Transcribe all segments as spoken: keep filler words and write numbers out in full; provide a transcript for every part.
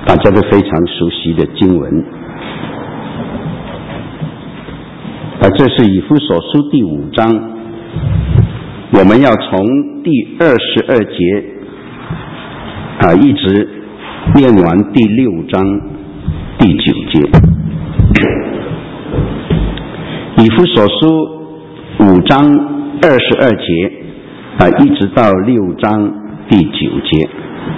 大家都非常熟悉的经文。啊，这是以弗所书第五章，我们要从第二十二节啊一直念完第六章第九节。以弗所书五章二十二节啊一直到六章第九节。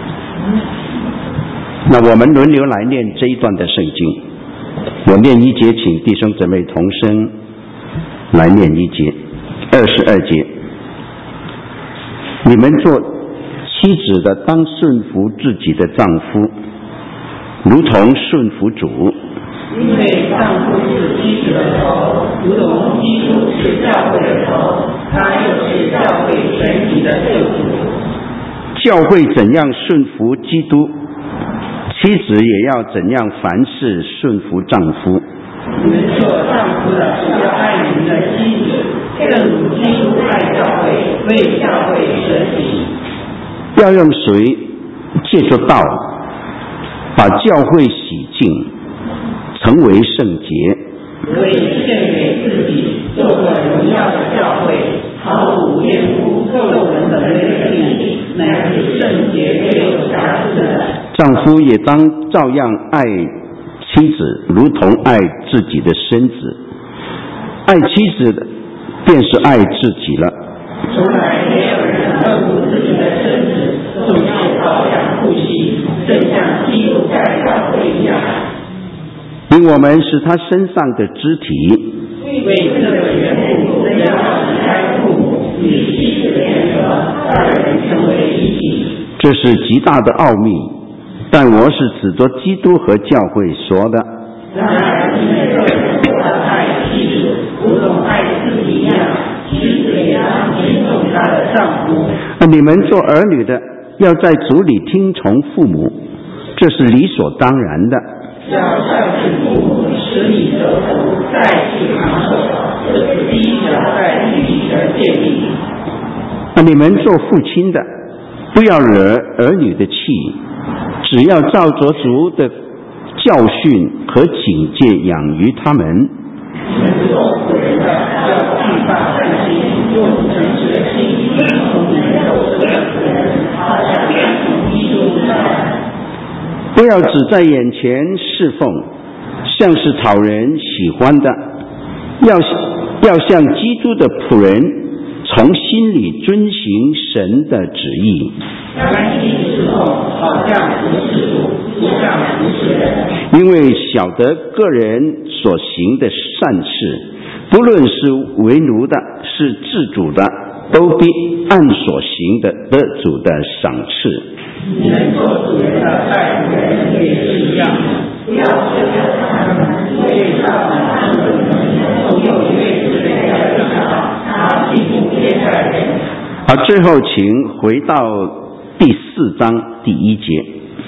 那我们轮流来念这一段的圣经，我念一节，请弟兄姊妹同声来念一节。二十二节，你们做妻子的当顺服自己的丈夫，如同顺服主， 因为丈夫是妻子的头，如同基督是教会的头，他又是教会全体的救主。 教会怎样顺服基督，妻子也要怎样凡事顺服丈夫。 你们做丈夫的要爱你们的妻子，正如基督爱教会，为教会舍己。 要用水借着道把教会洗净，成为圣洁， 为献给自己做个荣耀的教会，毫无玷污、皱纹的内里，乃是圣洁没有瑕疵的。 丈夫也当照样爱妻子，如同爱自己的身子。爱妻子的，便是爱自己了。 从来没有人恨恶自己的身子，总是保养护膝，正像基督在教会一样。 因我们是他身上的肢体， 为这个缘故，要离开父母，与妻子联合，二人成为一体。 这是极大的奥秘，但我是指着基督和教会说的。 然而，因为个人爱妻子，如同爱自己一样，妻子也当尊重她的丈夫。 你们做儿女的，要在主里听从父母，这是理所当然的。 要孝敬父母，使你得福，再次长寿，这是第一条在律里的诫命。 你们做父亲的，不要惹儿女的气，只要照着主的教训和警戒养育他们。 你们做父人的，要惧怕善心，用诚实的心顺从你们肉身的主人，好像顺从基督一样。 不要只在眼前侍奉，像是讨人喜欢的，要要像基督的仆人，从心里遵行神的旨意。 甘心侍奉，好像服侍主，不像服侍人。 因为晓得个人所行的善事，不论是为奴的，是自主的，都必按所行的得主的赏赐。 你们做主人的爱仆人也是一样，不要责备他们，因为他们安稳人，总有一位之类的领导，他并不偏待人。 好，最后请回到第四章第一节。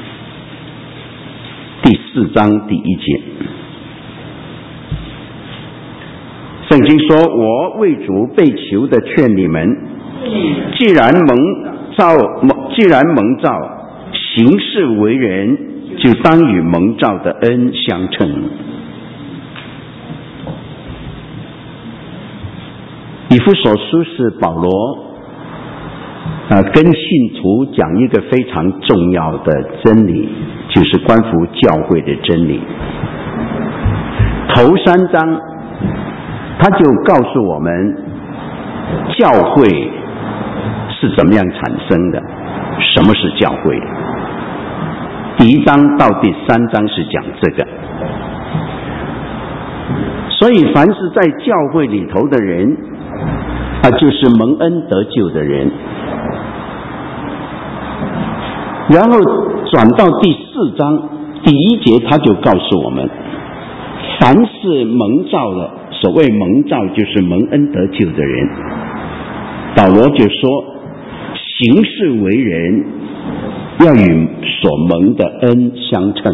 第四章第一节，圣经说：“我为主被囚的劝你们，既然蒙召，既然蒙召，行事为人，就当与蒙召的恩相称。”以弗所书是保罗呃，跟信徒讲一个非常重要的真理，就是关乎教会的真理。头三章他就告诉我们教会是怎么样产生的，什么是教会。第一章到第三章是讲这个，所以凡是在教会里头的人啊，就是蒙恩得救的人。然后转到第四章第一节，他就告诉我们，凡是蒙召的，所谓蒙召就是蒙恩得救的人。保罗就说，行事为人要与所蒙的恩相称。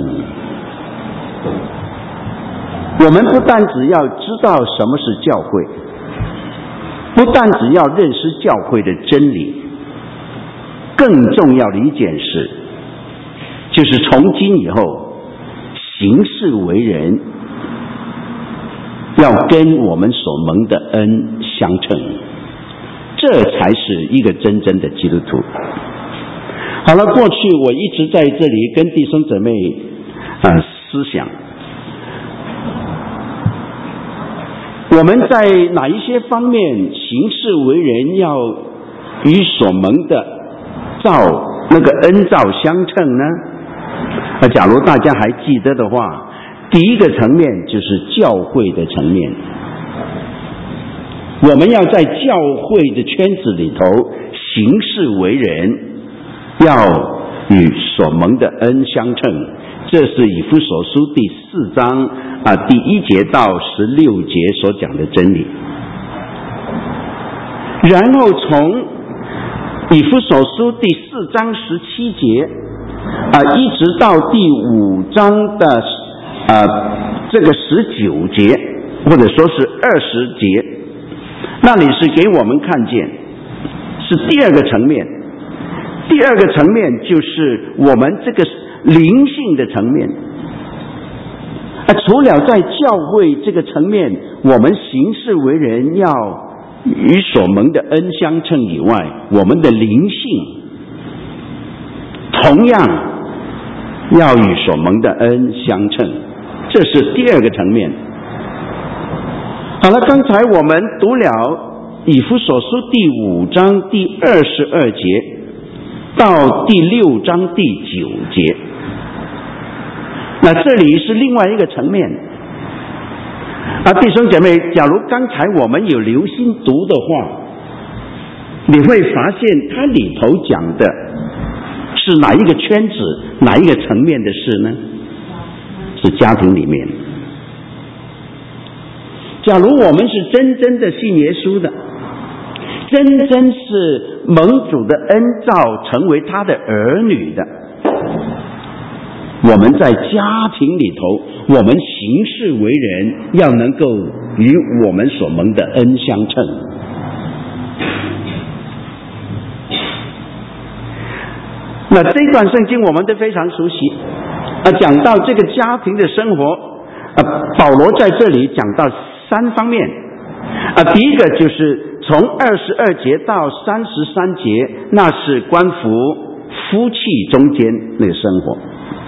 我们不但只要知道什么是教会，不但只要认识教会的真理，更重要的一件事， 就是从今以后行事为人要跟我们所蒙的恩相称，这才是一个真正的基督徒。好了，过去我一直在这里跟弟兄姊妹啊、呃、思想，我们在哪一些方面行事为人要与所蒙的照那个恩照相称呢？啊，假如大家还记得的话，第一个层面就是教会的层面，我们要在教会的圈子里头行事为人，要与所蒙的恩相称，这是以弗所书第四章啊第一节到十六节所讲的真理。然后从以弗所书第四章十七节啊一直到第五章的啊这个十九节，或者说是二十节，那里是给我们看见是第二个层面。第二个层面就是我们这个灵性的层面啊，除了在教会这个层面我们行事为人要与所蒙的恩相称以外，我们的灵性同样要与所蒙的恩相称，这是第二个层面。好了，刚才我们读了以弗所书第五章第二十二节到第六章第九节，那这里是另外一个层面啊，弟兄姐妹，假如刚才我们有留心读的话，你会发现它里头讲的是哪一个圈子哪一个层面的事呢？是家庭里面。假如我们是真正的信耶稣的，真正是蒙主的恩召成为他的儿女的，我们在家庭里头我们行事为人要能够与我们所蒙的恩相称。那这段圣经我们都非常熟悉啊，讲到这个家庭的生活啊，保罗在这里讲到三方面啊，第一个就是从二十二节到三十三节，那是关乎夫妻中间那个生活。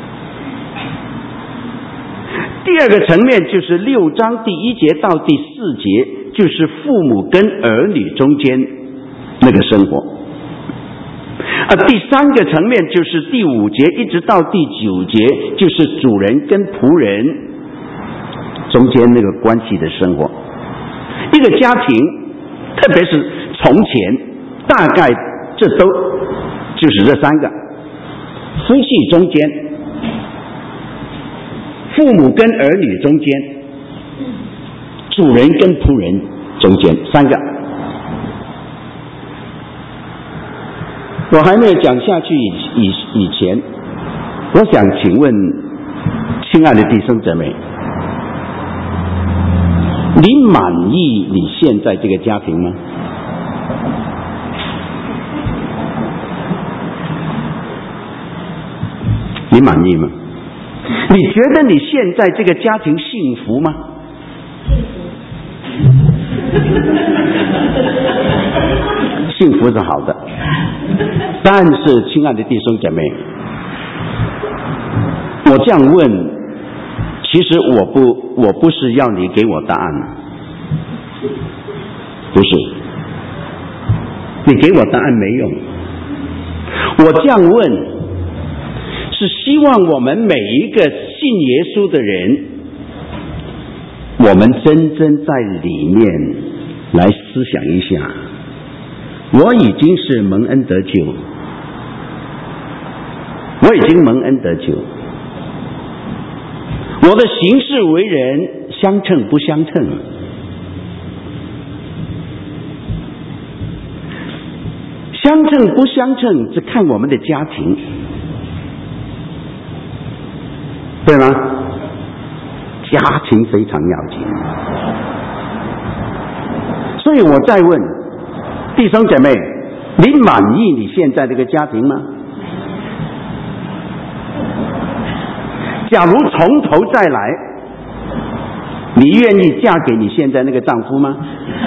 第二个层面就是六章第一节到第四节，就是父母跟儿女中间那个生活。啊，第三个层面就是第五节一直到第九节，就是主人跟仆人中间那个关系的生活。一个家庭，特别是从前，大概这都就是这三个：夫妻中间、父母跟儿女中间、主人跟仆人中间，三个。我还没有讲下去以以以前，我想请问亲爱的弟兄姊妹，你满意你现在这个家庭吗？你满意吗？你觉得你现在这个家庭幸福吗？幸福是好的，但是亲爱的弟兄姐妹，我这样问，其实我不我不是要你给我答案，不是，你给我答案没用。我这样问，是希望我们每一个信耶稣的人，我们真正在里面来思想一下，我已经是蒙恩得救，我已经蒙恩得救，我的行事为人相称不相称？相称不相称只看我们的家庭，对吗？家庭非常要紧。所以我再问弟兄姐妹，你满意你现在这个家庭吗？ 假如从头再来，你愿意嫁给你现在那个丈夫吗？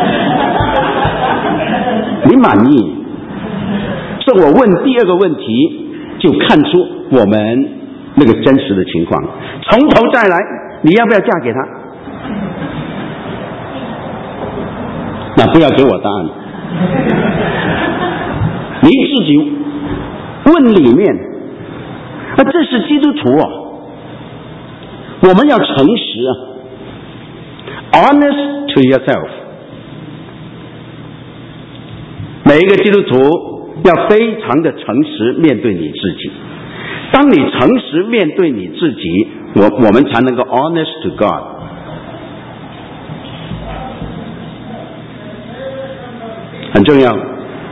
你满意？所以我问第二个问题，就看出我们那个真实的情况。从头再来，你要不要嫁给他？那不要给我答案，你自己问里面。啊，这是基督徒哦，我们要诚实啊 ，honest to yourself。每一个基督徒要非常的诚实面对你自己。当你诚实面对你自己，我我们才能够 honest to God。很重要。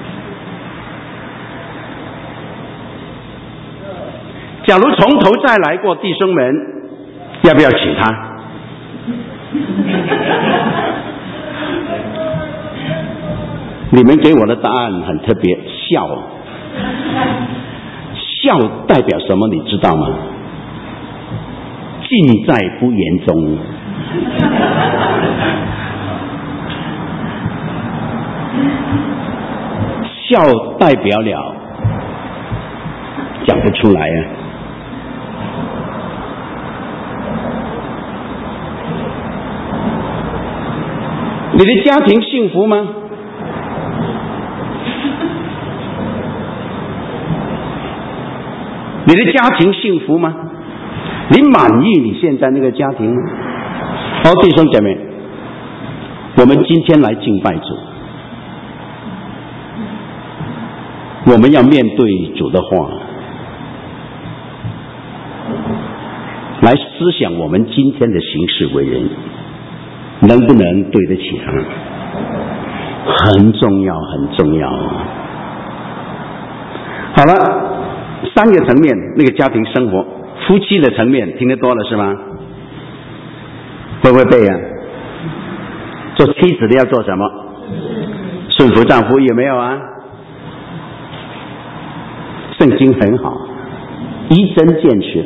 假如从头再来过，弟兄们，要不要请他？你们给我的答案很特别，笑。笑代表什么？你知道吗？尽在不言中。笑代表了讲不出来啊。你的家庭幸福吗？你的家庭幸福吗？你满意你现在那个家庭吗？好，弟兄姐妹，我们今天来敬拜主，我们要面对主的话，来思想我们今天的行事为人，能不能对得起他？很重要，很重要。好了。三个层面，那个家庭生活，夫妻的层面听得多了是吗？会不会背啊？做妻子的要做什么？顺服丈夫，有没有啊？圣经很好，一针见血，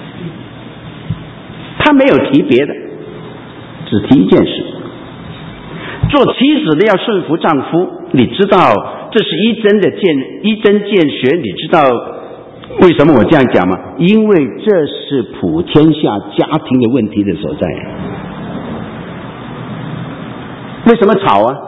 他没有提别的，只提一件事。做妻子的要顺服丈夫，你知道这是一针的见一针见血，你知道为什么我这样讲吗？因为这是普天下家庭的问题的所在。为什么吵啊？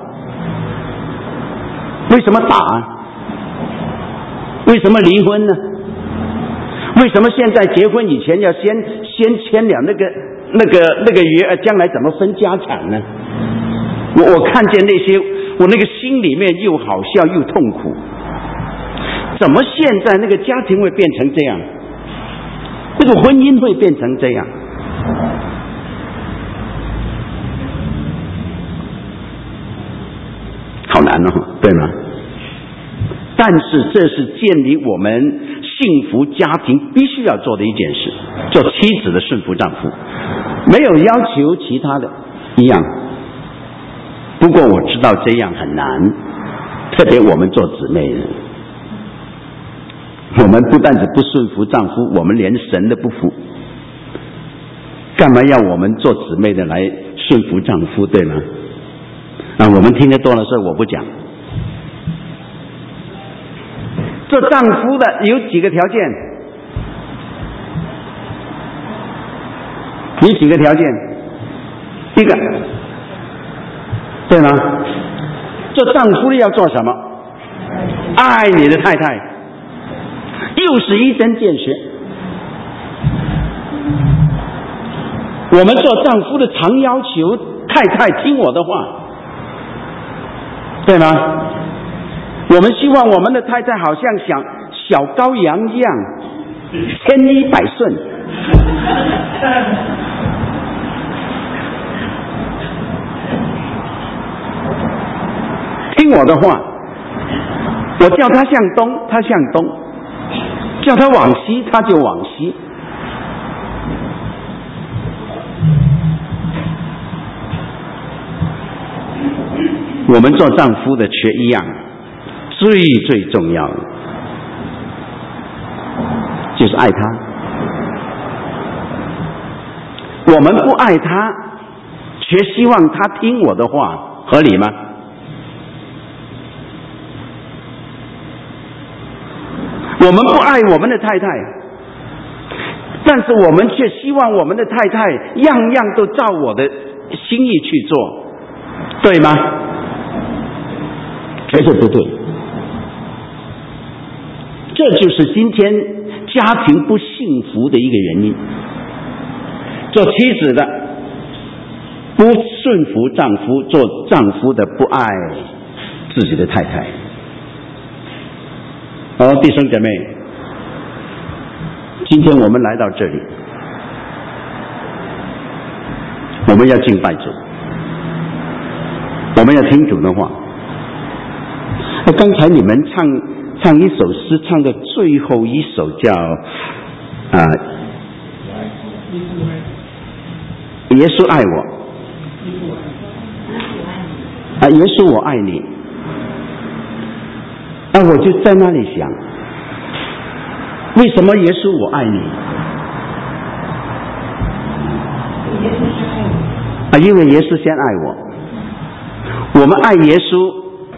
为什么打啊？为什么离婚呢？为什么现在结婚以前要先先签了那个那个那个约，将来怎么分家产呢？我我看见那些，我那个心里面又好笑又痛苦。怎么现在那个家庭会变成这样？这个婚姻会变成这样？好难哦，对吗？但是这是建立我们幸福家庭必须要做的一件事，做妻子的顺服丈夫，没有要求其他的一样。不过我知道这样很难，特别我们做姊妹人，我们不但只不顺服丈夫，我们连神都不服，干嘛要我们做姊妹的来顺服丈夫，对吗？啊，我们听得多了，所以我不讲。做丈夫的有几个条件？有几个条件？第一个，对吗？做丈夫的要做什么？爱你的太太，又是一针见血。我们做丈夫的常要求太太听我的话，对吗？我们希望我们的太太好像像小羔羊一样，千依百顺。听我的话，我叫他向东，他向东；叫他往西，他就往西。我们做丈夫的缺一样，最最重要的就是爱他。 我们不爱他，却希望他听我的话，合理吗？我们不爱我们的太太，但是我们却希望我们的太太样样都照我的心意去做，对吗？绝对不对。这就是今天家庭不幸福的一个原因。做妻子的不顺服丈夫，做丈夫的不爱自己的太太。好，弟兄姐妹，今天我们来到这里，我们要敬拜主，我们要听主的话。刚才你们唱唱一首诗，唱的最后一首叫啊、呃，耶稣爱我，啊，耶稣我爱你。啊，我就在那里想，为什么耶稣我爱你？啊，因为耶稣先爱我。我们爱耶稣，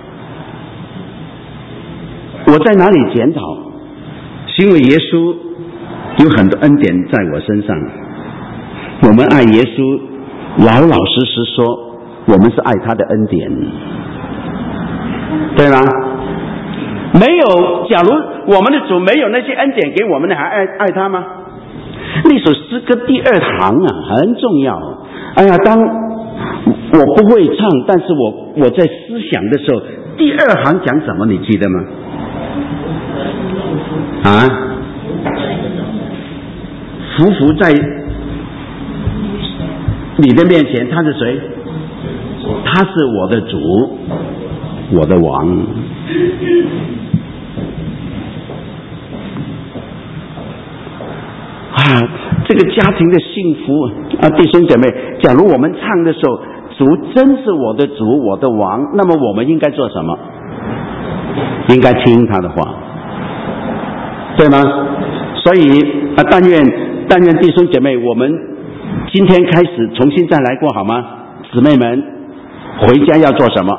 我在哪里检讨？是因为耶稣有很多恩典在我身上。我们爱耶稣，老老实实说，我们是爱他的恩典，对吗？没有，假如我们的主没有那些恩典给我们的，还爱爱他吗？那首诗歌第二行啊，很重要。哎呀，当我不会唱，但是我我在思想的时候，第二行讲什么？你记得吗？啊，匍匐在你的面前，他是谁？他是我的主，我的王。啊，这个家庭的幸福啊，弟兄姐妹，假如我们唱的时候，主真是我的主，我的王，那么我们应该做什么？应该听他的话，对吗？所以啊，但愿但愿弟兄姐妹，我们今天开始重新再来过好吗？姊妹们，回家要做什么？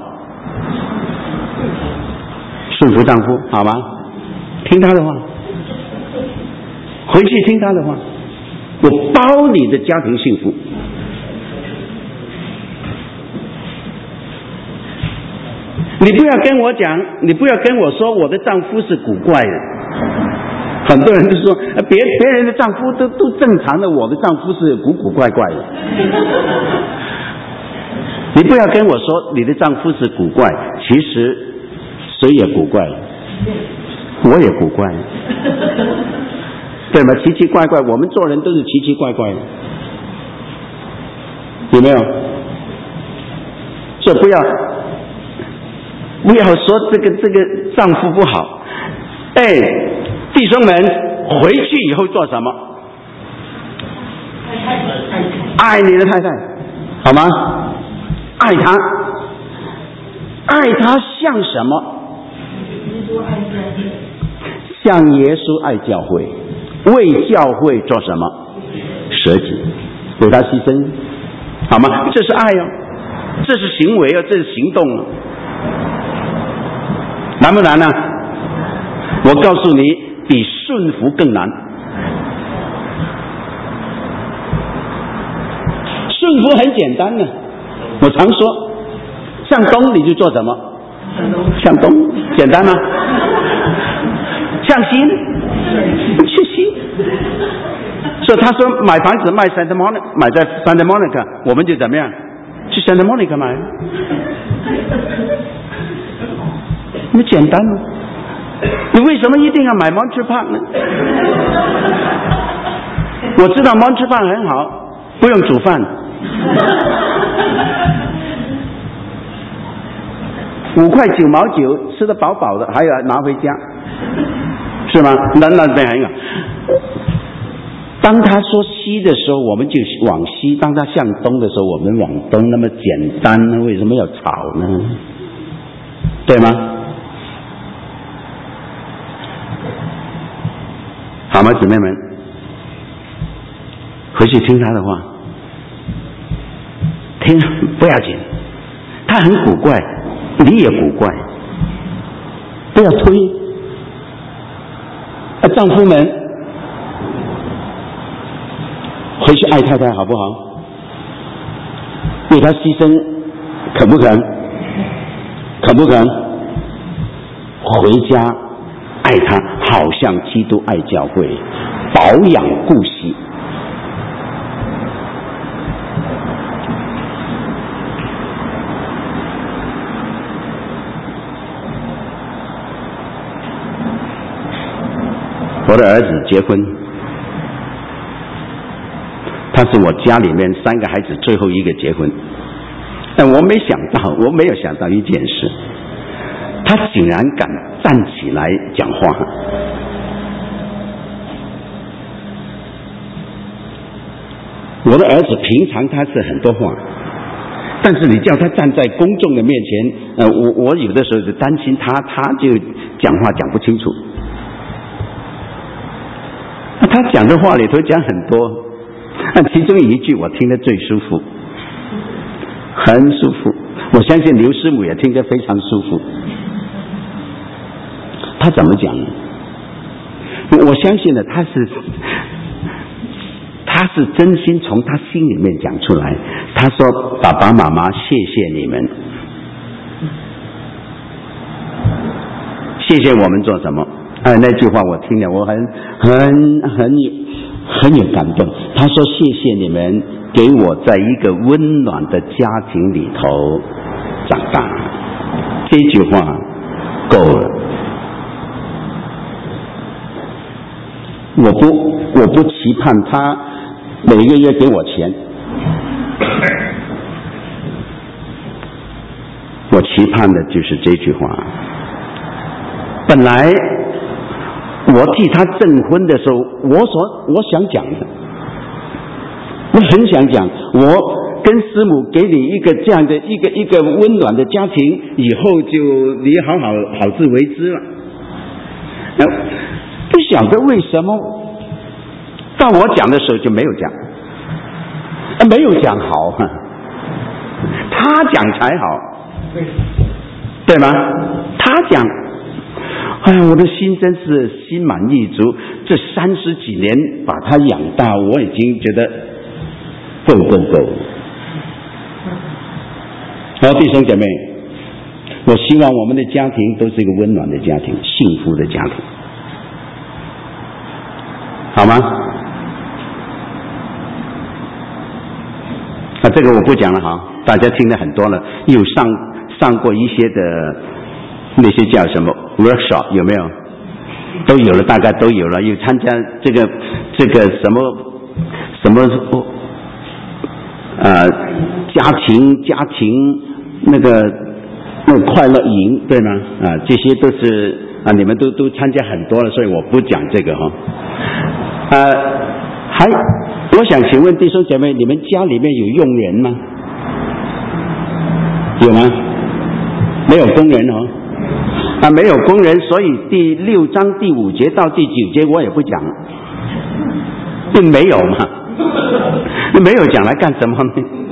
顺服丈夫，好吗？听他的话。回去听他的话，我包你的家庭幸福。你不要跟我讲，你不要跟我说我的丈夫是古怪的。很多人都说别别人的丈夫都都正常的，我的丈夫是古古怪怪的。你不要跟我说你的丈夫是古怪，其实谁也古怪，我也古怪。对吗？奇奇怪怪，我们做人都是奇奇怪怪的，有没有？所以不要不要说这个这个丈夫不好。哎，弟兄们，回去以后做什么？爱你的太太，好吗？爱她，爱她像什么？像耶稣爱教会。为教会做什么？舍己，为他牺牲，好吗？这是爱哦，这是行为哦，这是行动哦，难不难呢？我告诉你，比顺服更难。顺服很简单的，我常说，向东你就做什么？向东，简单吗？向西呢？去西。所以他说买房子卖 Santa Monica， 买在 Santa Monica， 我们就怎么样？去 Santa Monica 买。那简单吗？你为什么一定要买 Monterey Park 呢？我知道 Monterey Park 很好，不用煮饭。五块九毛九，吃得饱饱的，还要拿回家。是吗？那那边很好。当他说西的时候，我们就往西；当他向东的时候，我们往东。那么简单呢？为什么要吵呢？对吗？好吗，姊妹们？回去听他的话， 听不要紧，他很古怪，你也古怪，不要推。啊，丈夫们回去爱太太好不好？为他牺牲，肯不肯？肯不肯？回家爱他，好像基督爱教会，保养顾惜。我的儿子结婚，他是我家里面三个孩子最后一个结婚，但我没想到，我没有想到一件事，他竟然敢站起来讲话。我的儿子平常他是很多话，但是你叫他站在公众的面前，呃，我我有的时候就担心他，他就讲话讲不清楚。他讲的话里头讲很多，那其中一句我听得最舒服，很舒服。我相信刘师母也听得非常舒服。他怎么讲呢？我相信呢，他是他是真心从他心里面讲出来。他说：“爸爸妈妈，谢谢你们，谢谢我们做什么？”哎，那句话我听了，我很很很有很有感动。他说：“谢谢你们给我在一个温暖的家庭里头长大。”这句话够了。我不我不期盼他每个月给我钱，我期盼的就是这句话。本来我替他证婚的时候，我所我想讲的，我很想讲，我跟师母给你一个这样的一个一个温暖的家庭，以后就你好好好自为之了。不晓得为什么到我讲的时候就没有讲，没有讲好，他讲才好，对吗？他讲，哎呀，我的心真是心满意足。这三十几年把他养大，我已经觉得够够够。好，弟兄姐妹，我希望我们的家庭都是一个温暖的家庭，幸福的家庭，好吗？啊，这个我不讲了哈，大家听了很多了，有上上过一些的那些叫什么 workshop 有没有？都有了，大概都有了。有参加这个这个什么什么呃家庭家庭那个那个快乐营，对吗？啊，这些都是啊，你们都都参加很多了，所以我不讲这个哈。呃，还我想请问弟兄姐妹，你们家里面有佣人吗？有吗？没有工人哦。啊，没有工人，所以第六章第五节到第九节我也不讲，并没有嘛，没有讲来干什么呢？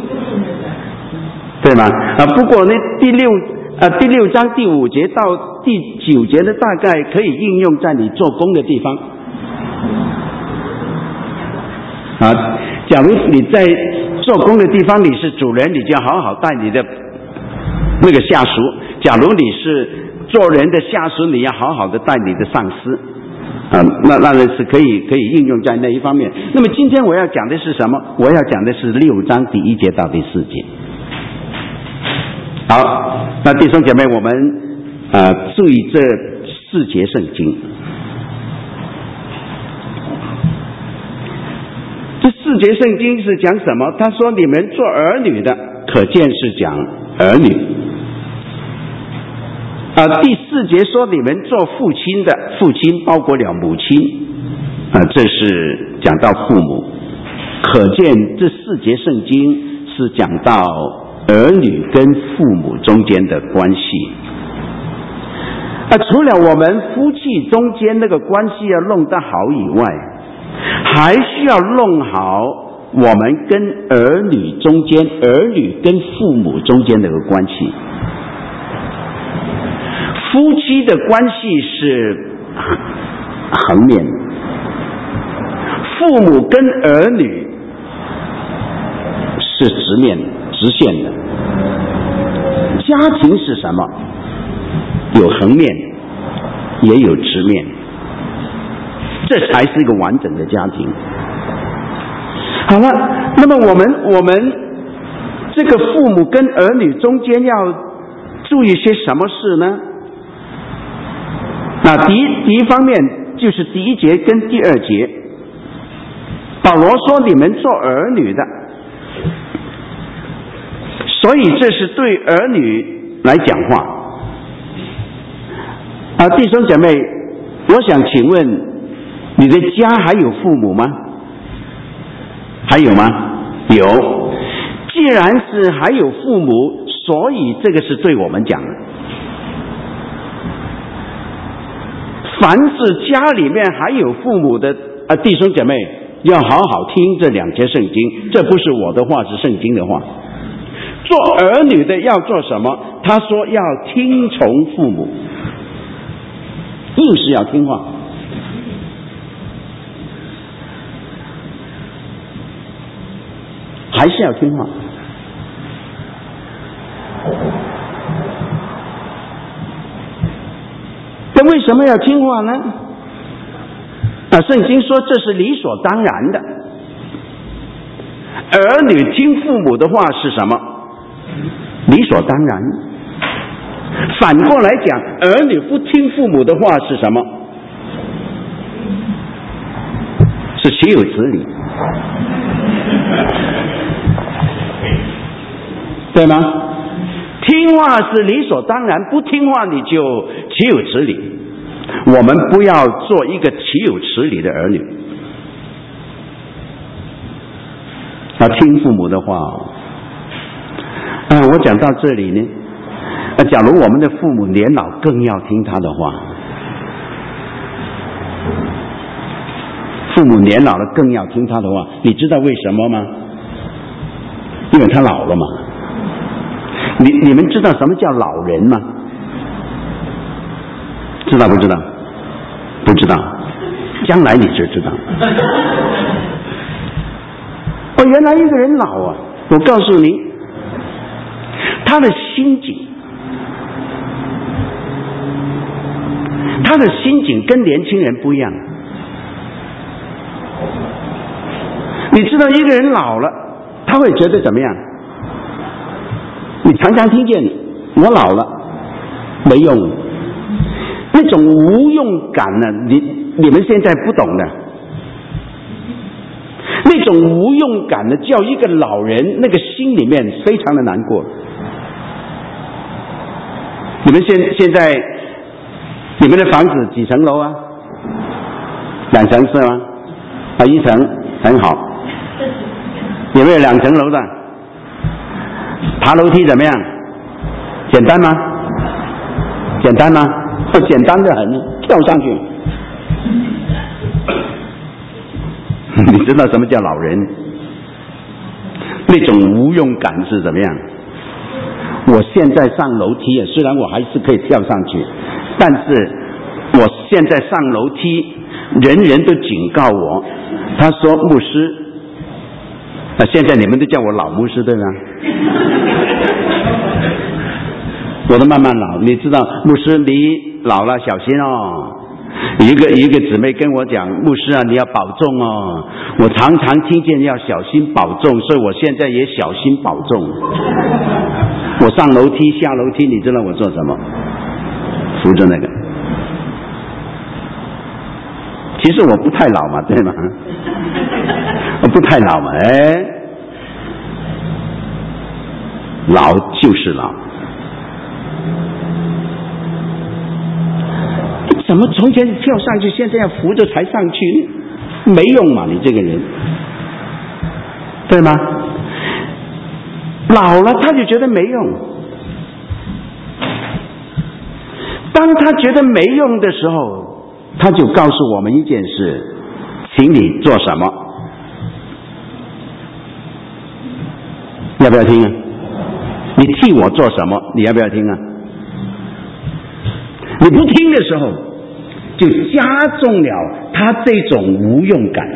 对吗？啊，不过呢，第六啊第六章第五节到第九节呢，大概可以应用在你做工的地方。啊，假如你在做工的地方你是主人，你就要好好带你的那个下属；假如你是做人的下属，你要好好的带你的上司。啊，那那是可以可以应用在那一方面。那么今天我要讲的是什么？我要讲的是六章第一节到第四节。好，那弟兄姐妹，我们啊注意这四节圣经。这四节圣经是讲什么？他说你们做儿女的，可见是讲儿女。啊，第四节说你们做父亲的，父亲包括了母亲，啊，这是讲到父母。可见这四节圣经是讲到儿女跟父母中间的关系。啊，除了我们夫妻中间那个关系要弄得好以外，还需要弄好我们跟儿女中间，儿女跟父母中间的一个关系。夫妻的关系是横面，父母跟儿女是直面直线的。家庭是什么？有横面，也有直面，这才是一个完整的家庭。好了，那么我们我们这个父母跟儿女中间要注意些什么事呢？那第一第一方面就是第一节跟第二节，保罗说你们做儿女的，所以这是对儿女来讲话。啊，弟兄姐妹，我想请问你的家还有父母吗？还有吗？有。既然是还有父母，所以这个是对我们讲的。凡是家里面还有父母的啊，弟兄姐妹要好好听这两节圣经，这不是我的话，是圣经的话。做儿女的要做什么？他说要听从父母，硬是要听话。还是要听话。那为什么要听话呢？啊，圣经说这是理所当然的。儿女听父母的话是什么？理所当然。反过来讲，儿女不听父母的话是什么？是岂有此理，对吗？听话是理所当然，不听话你就岂有此理。我们不要做一个岂有此理的儿女，要听父母的话。啊，我讲到这里呢，啊，假如我们的父母年老，更要听他的话。父母年老了更要听他的话，你知道为什么吗？因为他老了嘛。你你们知道什么叫老人吗？知道不知道？不知道，将来你就知道。哦，原来一个人老啊，我告诉你，他的心境，他的心境跟年轻人不一样。你知道一个人老了，他会觉得怎么样？你常常听见我老了没用，那种无用感呢，你你们现在不懂的。那种无用感呢，叫一个老人那个心里面非常的难过。你们现现在你们的房子几层楼啊？两层是吗？啊，一层很好。有没有两层楼的？爬楼梯怎么样？简单吗？简单吗？哦，简单的很，跳上去。你知道什么叫老人？那种无用感是怎么样？我现在上楼梯，虽然我还是可以跳上去，但是我现在上楼梯，人人都警告我，他说牧师，啊，现在你们都叫我老牧师对吗？我都慢慢老，你知道，牧师你老了小心哦。一个一个姊妹跟我讲，牧师啊，你要保重哦。我常常听见要小心保重，所以我现在也小心保重。我上楼梯下楼梯，你知道我做什么？扶着那个。其实我不太老嘛，对吗？我不太老嘛，哎，老就是老。怎么从前跳上去，现在要扶着才上去？没用嘛，你这个人，对吗？老了他就觉得没用。当他觉得没用的时候，他就告诉我们一件事，请你做什么？ 要不要听啊？你替我做什么？你要不要听啊？你不听的时候，就加重了他这种无用感。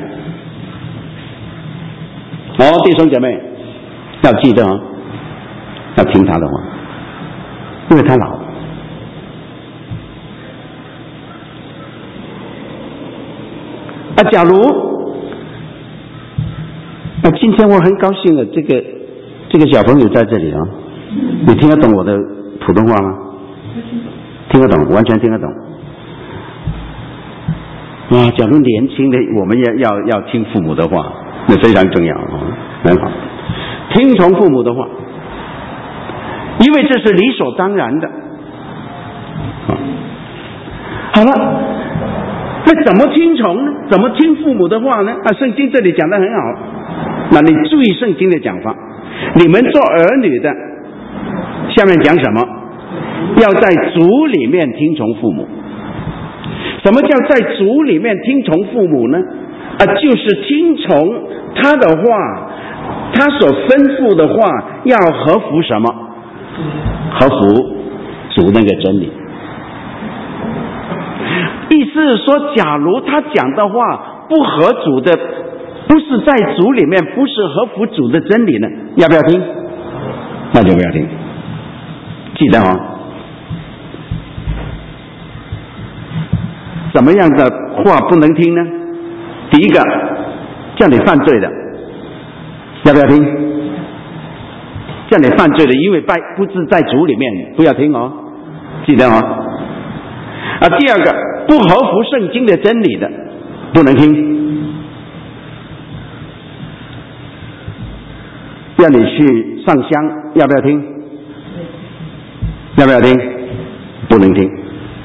哦，弟兄姐妹，要记得哦，要听他的话，因为他老。啊，假如啊，今天我很高兴的，这个这个小朋友在这里啊，你听得懂我的普通话吗？听得懂，完全听得懂。啊，假如年轻的，我们要要要听父母的话，那非常重要啊，很好，听从父母的话，因为这是理所当然的。好了。那怎么听从呢？怎么听父母的话呢？啊，圣经这里讲得很好，那你注意圣经的讲法。你们做儿女的，下面讲什么？要在主里面听从父母。什么叫在主里面听从父母呢？啊，就是听从他的话，他所吩咐的话要合乎什么？合乎主那个真理。意思是说，假如他讲的话不合主的，不是在主里面，不是合乎主的真理呢，要不要听？那就不要听。记得哦，怎么样的话不能听呢？第一个，叫你犯罪的，要不要听？叫你犯罪的，因为不是在主里面，不要听哦，记得哦。啊，第二个，不合乎圣经的真理的，不能听。要你去上香，要不要听？要不要听？不能听。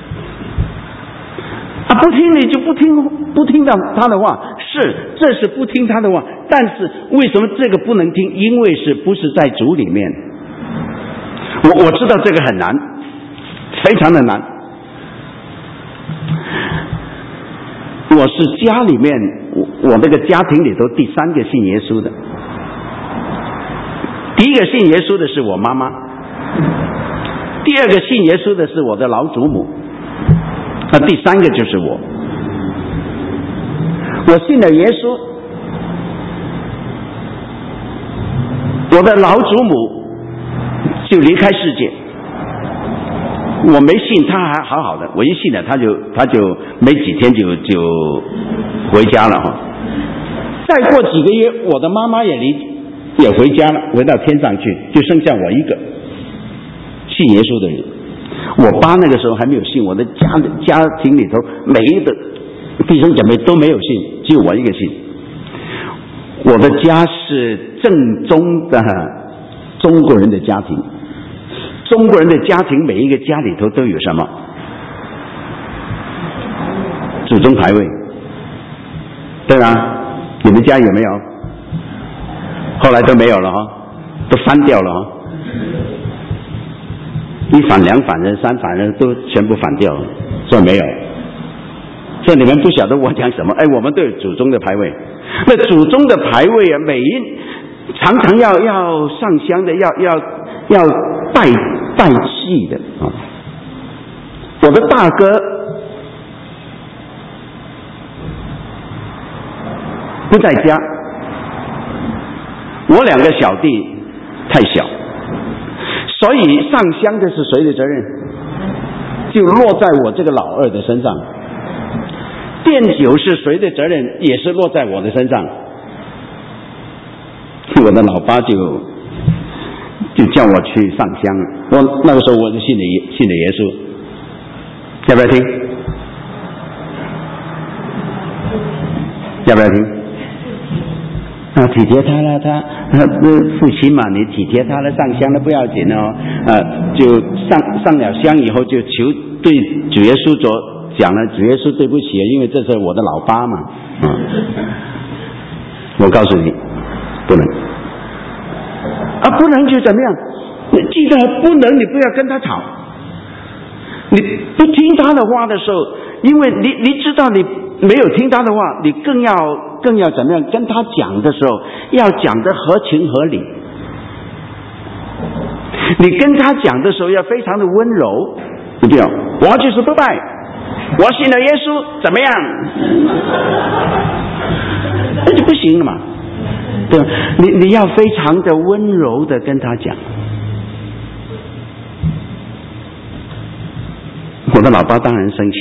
啊，不听你就不听，不听到他的话，是，这是不听他的话。但是为什么这个不能听？因为是不是在主里面？我我知道这个很难，非常的难。我是家里面，我我那个家庭里头第三个信耶稣的。第一个信耶稣的是我妈妈，第二个信耶稣的是我的老祖母，那第三个就是我。我信了耶稣，我的老祖母就离开世界。我没信，他还好好的。我一信了，他就他就没几天就就回家了哈。再过几个月，我的妈妈也离也回家了，回到天上去，就剩下我一个信耶稣的人。我爸那个时候还没有信，我的家家庭里头每一个弟兄姐妹都没有信，只有我一个信。我的家是正宗的中国人的家庭。中国人的家庭，每一个家里头都有什么？祖宗牌位，对吧？你们家有没有？后来都没有了哈，都删掉了哈。一反、两反人、三反人都全部反掉了，所以没有。所以你们不晓得我讲什么？哎，我们都有祖宗的牌位。那祖宗的牌位啊，每一常常要要上香的，要要要拜拜祭的啊。我的大哥不在家，我两个小弟太小，所以上香的是谁的责任？就落在我这个老二的身上。奠酒是谁的责任？也是落在我的身上。我的老爸就就叫我去上香，我那个时候我就信了信了耶稣，要不要听？要不要听？啊，体贴他了，他他父亲嘛，你体贴他了，上香了不要紧哦。啊，就上上了香以后，就求对主耶稣说讲了，主耶稣对不起，因为这是我的老爸嘛。啊，我告诉你，不能。啊，不能就怎么样？你记得不能，你不要跟他吵。你不听他的话的时候，因为你你知道你没有听他的话，你更要更要怎么样？跟他讲的时候，要讲得合情合理。 你跟他讲的时候要非常的温柔，对吧？我就是不拜，我信了耶稣，怎么样？那就不行了嘛，对吧？你你要非常的温柔的跟他讲。我的老爸当然生气，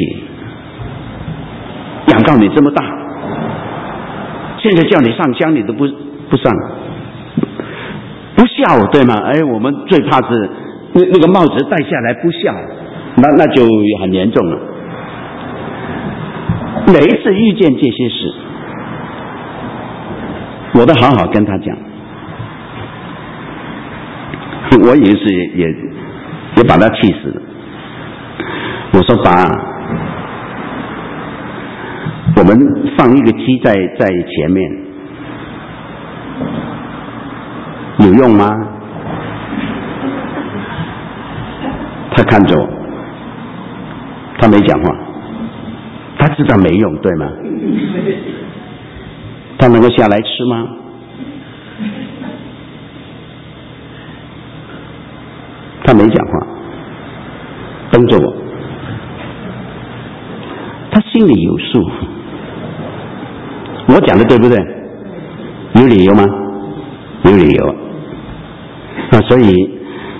养到你这么大，现在叫你上香你都不不上，不孝，对吗？哎，我们最怕是那那个帽子戴下来不孝，那那就很严重了。每一次遇见这些事，我都好好跟他讲。我有一次也也也把他气死了。我说爸，我们放一个鸡在在前面，有用吗？他看着我，他没讲话，他知道没用，对吗？他能够下来吃吗？他没讲话，瞪着我。他心里有数，我讲的对不对？有理由吗？有理由啊！所以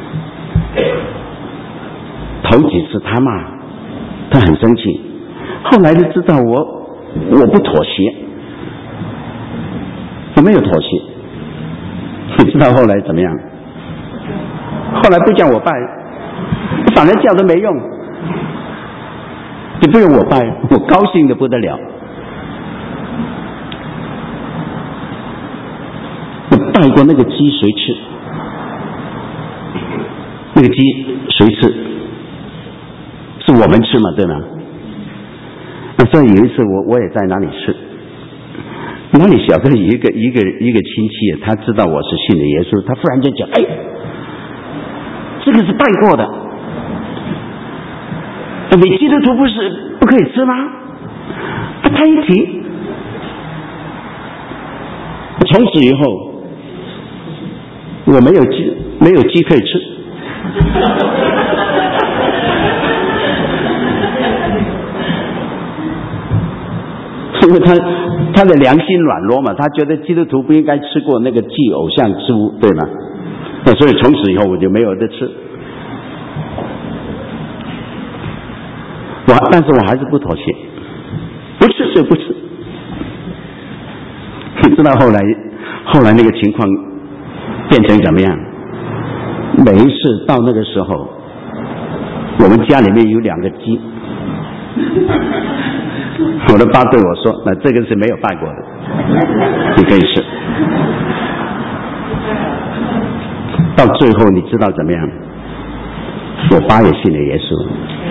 头几次他骂，他很生气，后来就知道我我不妥协，我没有妥协。你知道后来怎么样？后来不叫我拜，反而叫都没用。你不用我拜，我高兴的不得了。我拜过那个鸡谁吃？那个鸡谁吃？是我们吃嘛，对吗？那所以有一次我我也在哪里吃，哪里晓得一个一个一个亲戚，他知道我是信的耶稣，他忽然间讲，哎，这个是拜过的。你基督徒不是不可以吃吗？他一提，从此以后我没有鸡没有鸡可以吃。因为他他的良心软弱嘛，他觉得基督徒不应该吃过那个祭偶像之物，对吗？那所以从此以后我就没有得吃。我但是我还是不妥协，不吃就不吃。你知道后来后来那个情况变成怎么样？每一次到那个时候，我们家里面有两个鸡，我的爸对我说：“那这个是没有拜过的，你可以吃。”到最后你知道怎么样？我爸也信了耶稣。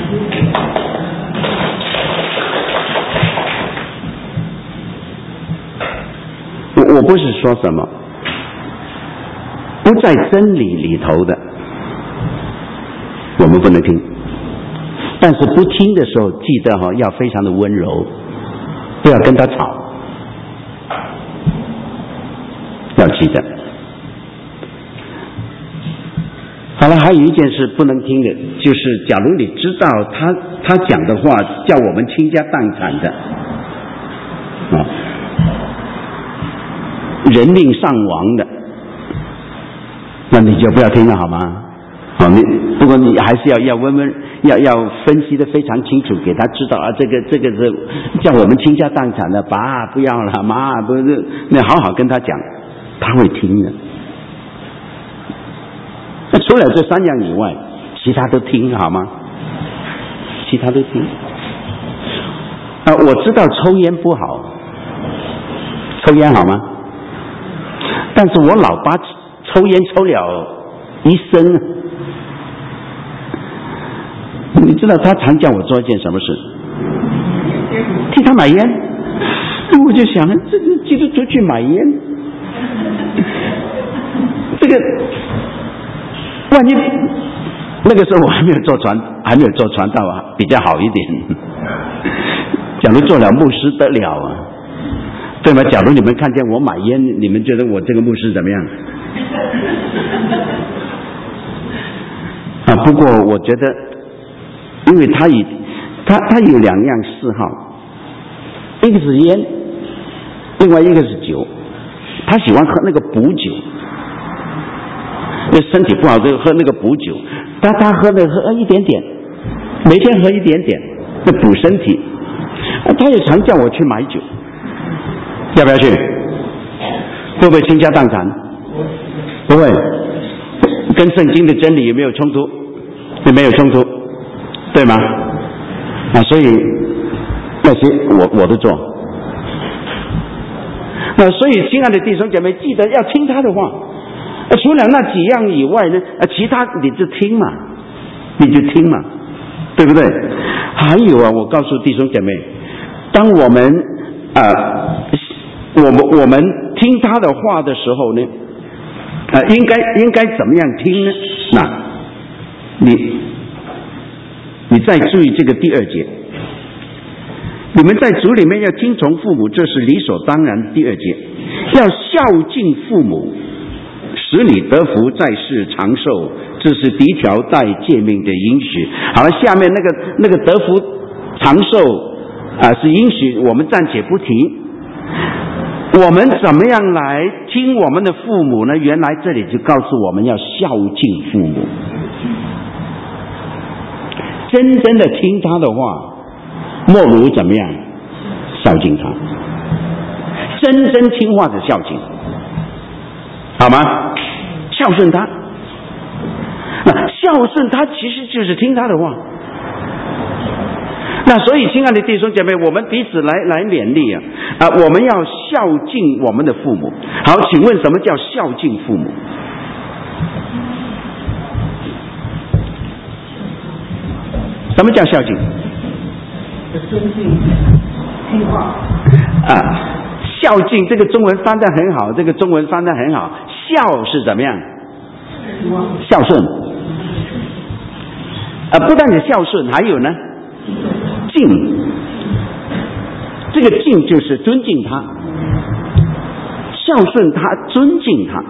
我我不是说什么不在真理里头的，我们不能听。但是不听的时候，记得哈、哦、要非常的温柔，不要跟他吵，要记得。好了，还有一件事不能听的，就是假如你知道他他讲的话叫我们倾家荡产的，啊，人命丧亡的，那你就不要听了好吗？好，你不过你还是要要温温，要要分析的非常清楚，给他知道啊，这个这个是叫我们倾家荡产的，爸不要了，妈不是，那好好跟他讲，他会听的。那除了这三样以外，其他都听好吗？其他都听。啊，我知道抽烟不好，抽烟好吗？但是我老爸抽烟抽了一生。你知道他常叫我做一件什么事？替他买烟。我就想，这个基督徒去买烟，这个万一那个时候我还没有做传，还没有做传道啊，比较好一点。假如做了牧师得了啊，对吗？假如你们看见我买烟，你们觉得我这个牧师怎么样？ 不过我觉得，因为他以他他有两样嗜好，一个是烟，另外一个是酒。他喜欢喝那个补酒，那身体不好就喝那个补酒。他他喝那喝一点点，每天喝一点点，那补身体。他也常叫我去买酒，要不要去？会不会倾家荡产？不会。跟圣经的真理有没有冲突？也没有冲突，对吗？啊，所以那些我我都做。那所以，亲爱的弟兄姐妹，记得要听他的话。除了那几样以外呢，其他你就听嘛，你就听嘛，对不对？还有啊，我告诉弟兄姐妹，当我们啊、呃，我们我们听他的话的时候呢，啊、呃，应该应该怎么样听呢？那，你你再注意这个第二节。你们在主里面要听从父母，这是理所当然。第二节，要孝敬父母，使你得福，在世长寿，这是第一条带诫命的应许。好了，下面那个那个得福长寿啊、呃，是应许，我们暂且不提。我们怎么样来听我们的父母呢？原来这里就告诉我们要孝敬父母，真正的听他的话。莫如怎么样孝敬他，真真听话的孝敬，好吗？孝顺他，那孝顺他其实就是听他的话。那所以，亲爱的弟兄姐妹，我们彼此来来勉励啊啊！我们要孝敬我们的父母。好，请问什么叫孝敬父母？什么叫孝敬？ 尊敬、听话啊，孝敬这个中文翻得很好，这个中文翻得很好。孝是怎么样？孝顺。啊，不但是孝顺，还有呢，敬。这个敬就是尊敬他，孝顺他，尊敬他。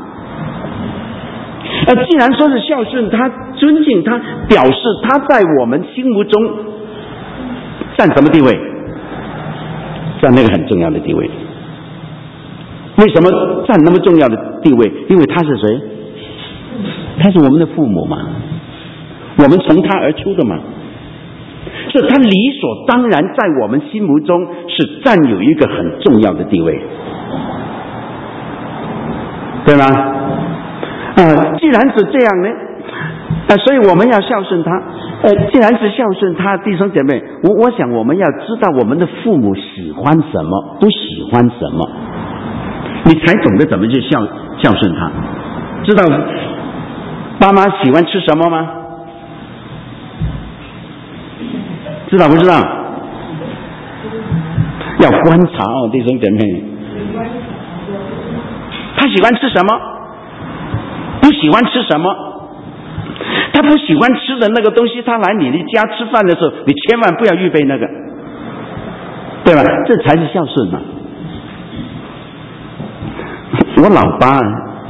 呃，既然说是孝顺他、尊敬他，表示他在我们心目中占什么地位？占那个很重要的地位。为什么占那么重要的地位？因为他是谁？他是我们的父母嘛，我们从他而出的嘛，所以他理所当然在我们心目中是占有一个很重要的地位，对吗？呃，既然是这样呢，呃，所以我们要孝顺他。呃，既然是孝顺他，弟兄姐妹，我我想我们要知道我们的父母喜欢什么，不喜欢什么，你才懂得怎么去孝孝顺他。知道爸妈喜欢吃什么吗？知道不知道？要观察哦，弟兄姐妹，他喜欢吃什么？不喜欢吃什么？他不喜欢吃的那个东西，他来你的家吃饭的时候，你千万不要预备那个，对吧？这才是孝顺嘛。我老爸，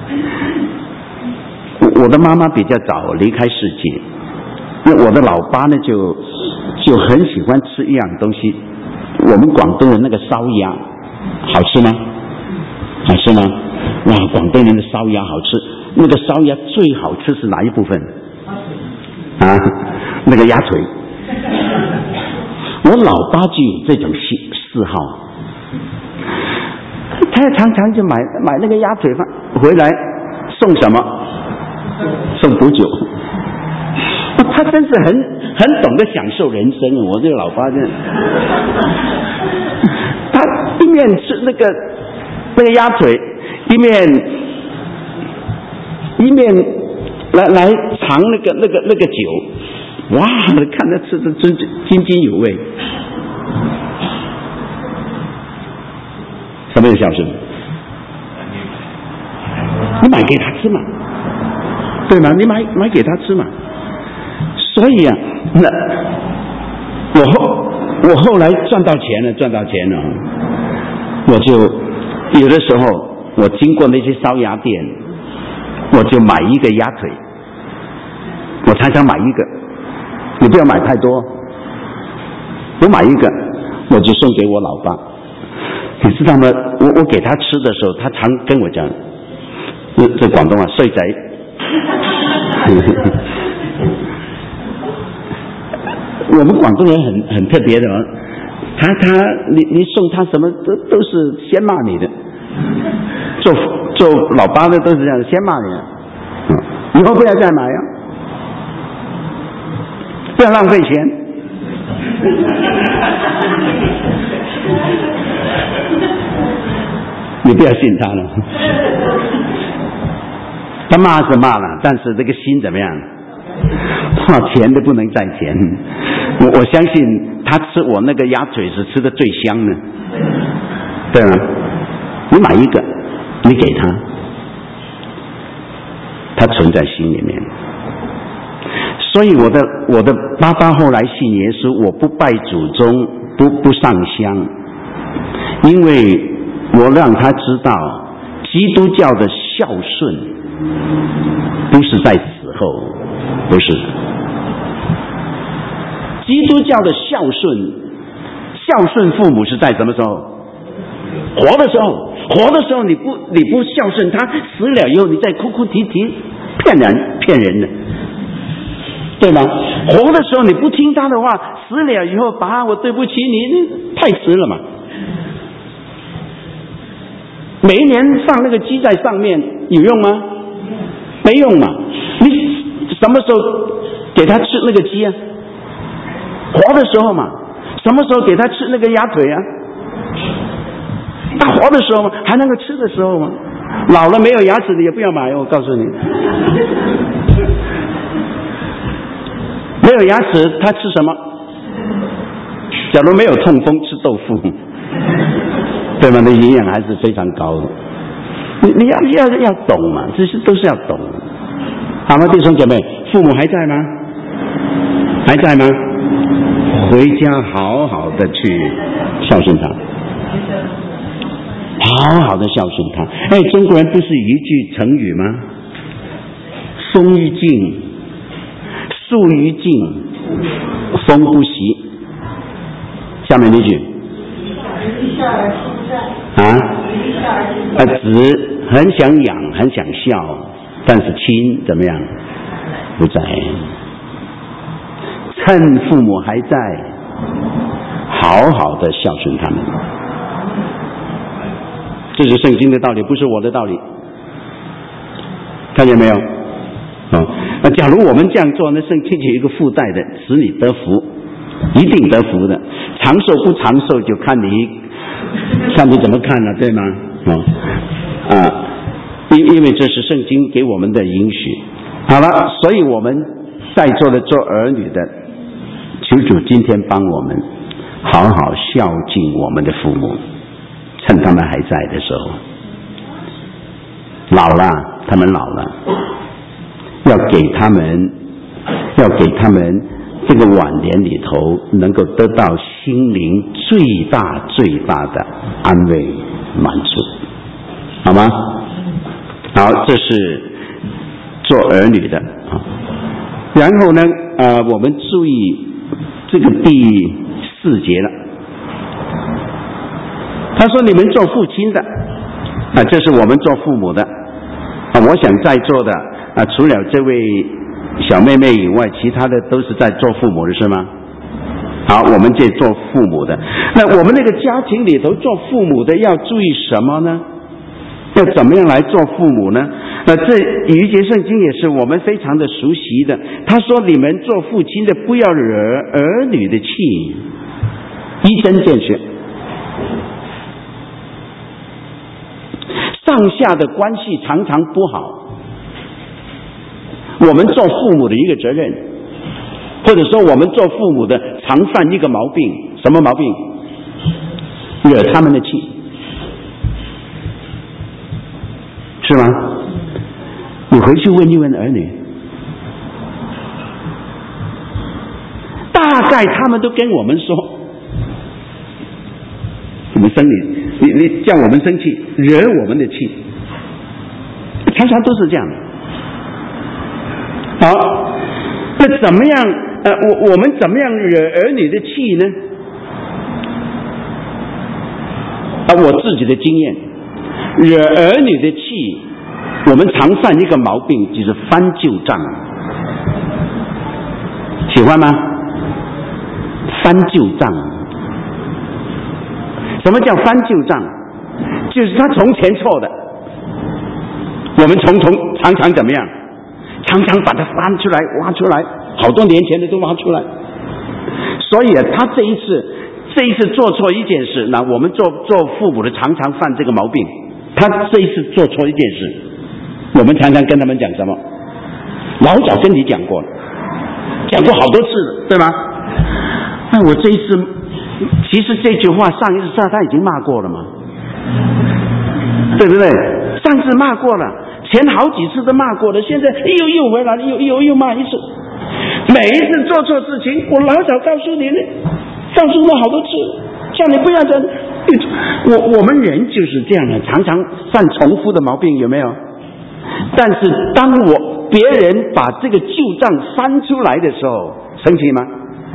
我的妈妈比较早离开世界，那我的老爸呢，就就很喜欢吃一样东西，我们广东人那个烧鸭，好吃吗？好吃吗？哇，广东人的烧鸭好吃。那个烧鸭最好吃是哪一部分？啊，那个鸭腿。我老爸就有这种嗜嗜好，他常常就买买那个鸭腿饭回来送什么？送补酒。他真是很很懂得享受人生。我这个老爸真的，他一面吃那个那个鸭腿，一面一面来来尝那个那个那个酒，哇！看他吃的真津津有味。什么叫孝顺？你买给他吃嘛，对吗？你买买给他吃嘛。所以啊，那我后我后来赚到钱了，赚到钱了，我就有的时候我经过那些烧鸭店，我就买一个鸭腿， 我常常买一个，你不要买太多，我买一个我就送给我老爸。你知道吗？我我给他吃的时候，他常跟我讲，这这广东话衰仔。我们广东人很很特别的哦，他他你你送他什么都都是先骂你的，做做老爸的都是这样，先骂你，以后不要再买啊，不要浪费钱。你不要信他了，他骂是骂了，但是这个心怎么样？花钱都不能再钱。我我相信他吃我那个鸭腿是吃的最香的，对吗？你买一个，你给他，他存在心里面。所以我的我的爸爸后来信耶稣，我不拜祖宗，不不上香，因为我让他知道，基督教的孝顺不是在死后，不是。基督教的孝顺，孝顺父母是在什么时候？活的时候，活的时候你不你不孝顺他，死了以后你再哭哭啼啼，骗人骗人的，对吗？活的时候你不听他的话，死了以后，爸，我对不起你，太迟了嘛。每一年放那个鸡在上面有用吗？没用嘛。你什么时候给他吃那个鸡啊？活的时候嘛。什么时候给他吃那个鸭腿啊？他活的时候嘛，还能够吃的时候嘛。老了没有牙齿的也不要买，我告诉你。没有牙齿他吃什么？假如没有痛风吃豆腐，对吗？那营养还是非常高的。你你要要要懂嘛，这些都是要懂。好吗，弟兄姐妹？父母还在吗？还在吗？回家好好的去孝顺他，好好的孝顺他。哎，中国人不是有一句成语吗？松于静，树于静，风不息。下面那句啊，啊，子很想养，很想孝，但是亲怎么样？不在。趁父母还在，好好的孝顺他们。这是圣经的道理，不是我的道理。看见没有？哦，那假如我们这样做，那圣经有一个附带的，使你得福，一定得福的。长寿不长寿就看你看你怎么看了，对吗？哦，啊，因因为这是圣经给我们的允许。好了，所以我们在座的做儿女的，求主今天帮我们好好孝敬我们的父母，趁他们还在的时候。老了，他们老了，要给他们，要给他们这个晚年里头能够得到心灵最大最大的安慰满足，好吗？好，这是做儿女的。然后呢，呃，我们注意这个第四节了。他说：“你们做父亲的，啊，这是我们做父母的啊。我想在座的啊，除了这位小妹妹以外，其他的都是在做父母的，是吗？好，我们这做父母的，那我们那个家庭里头做父母的要注意什么呢？要怎么样来做父母呢？那这有一节圣经也是我们非常的熟悉的。他说：你们做父亲的，不要惹儿女的气，一针见血。上下的关系常常不好，我们做父母的一个责任，或者说我们做父母的常犯一个毛病，什么毛病？惹他们的气，是吗？你回去问一问儿女，大概他们都跟我们说，你们生你你你叫我们生气，惹我们的气，常常都是这样的。好， 那怎么样？呃，我我们怎么样惹儿女的气呢？啊，我自己的经验，惹儿女的气，我们常犯一个毛病，就是翻旧账。喜欢吗？翻旧账。什么叫翻旧账？就是他从前错的，我们从从常常怎么样？常常把它翻出来、挖出来，好多年前的都挖出来。所以啊，他这一次这一次做错一件事，那我们做做父母的常常犯这个毛病。他这一次做错一件事，我们常常跟他们讲什么？老早跟你讲过了，讲过好多次了，对吗？那我这一次，其实这句话上一次他已经骂过了嘛，对不对？上次骂过了，前好几次都骂过了，现在又又回来了，又又又骂一次。每一次做错事情，我老早告诉你了，告诉了好多次，叫你不要这样。我我们人就是这样的，常常犯重复的毛病，有没有？但是当我别人把这个旧账翻出来的时候，生气吗？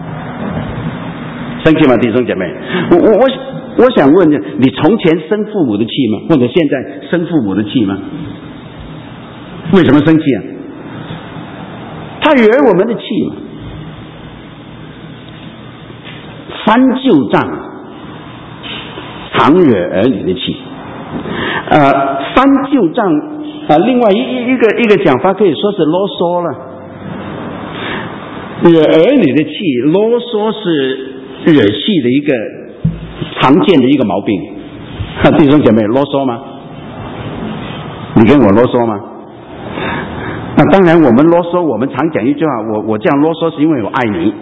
生气吗，弟兄姐妹？我我我我想问你，你从前生父母的气吗？或者现在生父母的气吗？为什么生气啊？他惹我们的气嘛。翻旧账，常惹儿女的气。呃，翻旧账啊、呃，另外一一个一个讲法可以说是啰嗦了。惹儿女的气，啰嗦是惹气的一个常见的一个毛病。弟兄姐妹，啰嗦吗？你跟我啰嗦吗？那当然，我们啰嗦，我们常讲一句话，我我这样啰嗦是因为我爱你，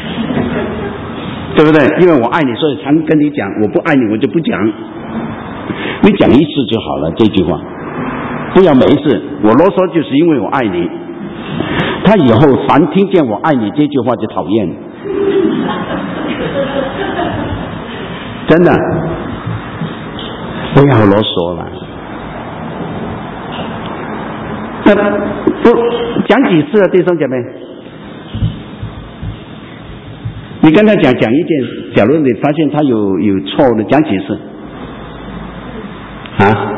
对不对？因为我爱你，所以常跟你讲，我不爱你我就不讲。你讲一次就好了，这句话不要每一次。我啰嗦就是因为我爱你，他以后凡听见我爱你这句话就讨厌，真的不要啰嗦了。那不讲几次啊，弟兄姐妹？你跟他讲讲一件事，假如你发现他有有错的，讲几次？啊？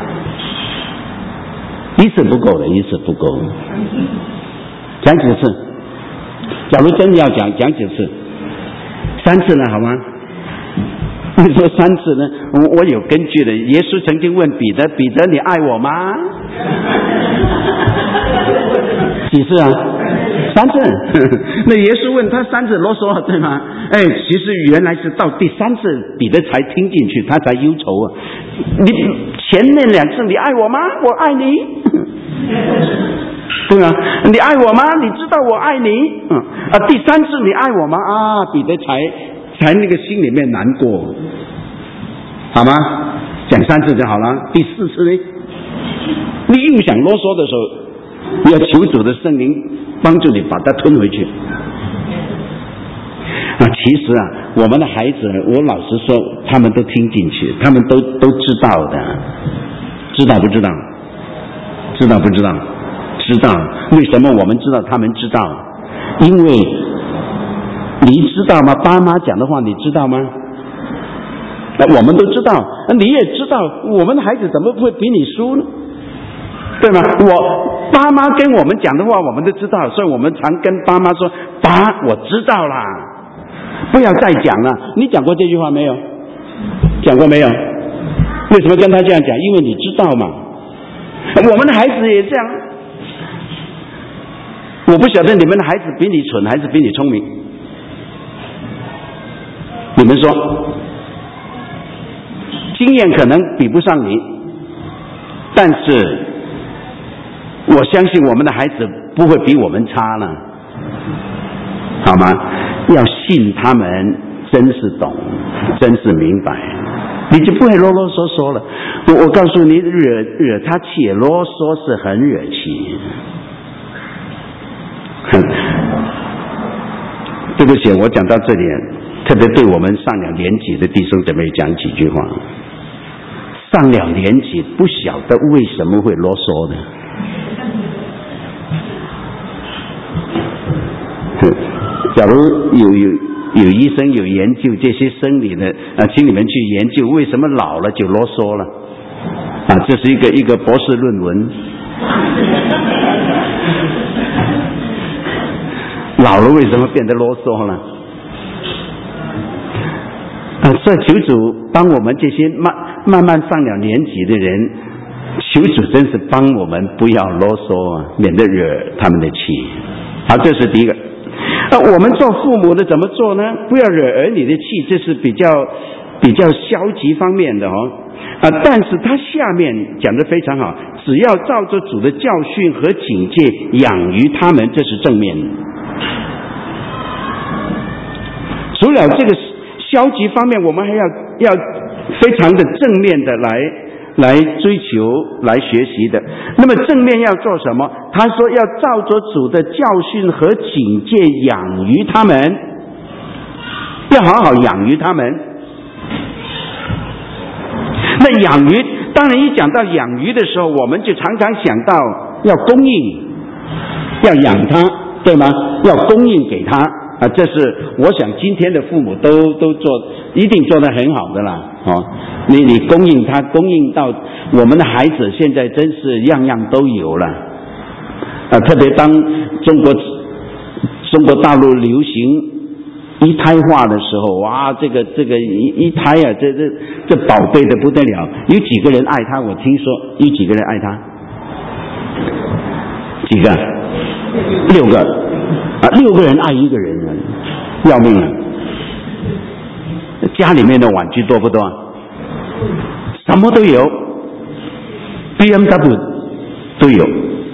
一次不够的，一次不够。讲几次？假如真的要讲，讲几次？三次呢，好吗？你说三次呢？我我有根据的。耶稣曾经问彼得：“彼得，你爱我吗？”几次啊？三次。那耶稣问他三次啰嗦，对吗？哎，其实原来是到第三次彼得才听进去，他才忧愁啊。你前面两次你爱我吗？我爱你。对吗？你爱我吗？你知道我爱你。嗯啊，第三次你爱我吗？啊，彼得才才那个心里面难过，好吗？讲三次就好了。第四次呢？你又想啰嗦的时候，要求主的圣灵帮助你把它吞回去。啊，其实啊，我们的孩子，我老实说，他们都听进去，他们都都知道的，知道不知道？知道不知道？知道。为什么我们知道他们知道？因为你知道吗？爸妈讲的话你知道吗？那我们都知道，你也知道，我们的孩子怎么会比你输呢？对吗？我爸妈跟我们讲的话我们都知道，所以我们常跟爸妈说：“爸，我知道啦，不要再讲了。”你讲过这句话没有？讲过没有？为什么跟他这样讲？因为你知道嘛。我们的孩子也这样。我不晓得你们的孩子比你蠢还是比你聪明，你们说？经验可能比不上你，但是我相信我们的孩子不会比我们差了，好吗？要信他们真是懂，真是明白，你就不会啰啰嗦嗦了。我我告诉你，惹惹他气，啰嗦是很惹气。对不起，我讲到这里，特别对我们上了年纪的弟兄姊妹讲几句话。上了年纪不晓得为什么会啰嗦的。 假如有有有医生有研究这些生理的啊，请你们去研究为什么老了就啰嗦了啊，这是一个一个博士论文。老了为什么变得啰嗦了？啊，所以求主帮我们这些慢慢慢上了年纪的人，求主真是帮我们不要啰嗦啊，免得惹他们的气。好，这是第一个。啊，我们做父母的怎么做呢？不要惹儿女的气，这是比较比较消极方面的哦。啊，但是他下面讲得非常好，只要照着主的教训和警戒养育他们，这是正面的。除了这个消极方面，我们还要要非常的正面的来来追求来学习的。那么正面要做什么？他说要照着主的教训和警戒养育他们，要好好养育他们。那养鱼，当然一讲到养鱼的时候，我们就常常想到要供应，要养它，对吗？要供应给他啊，这是我想今天的父母都都做，一定做得很好的啦。哦，你你供应他，供应到我们的孩子现在真是样样都有了啊！特别当中国中国大陆流行一胎化的时候，哇，这个这个一一胎啊，这这这宝贝的不得了。有几个人爱他？我听说有几个人爱他？几个？六个啊，六个人爱一个人，要命了。家里面的玩具多不多？什么都有 ，B M W 都有，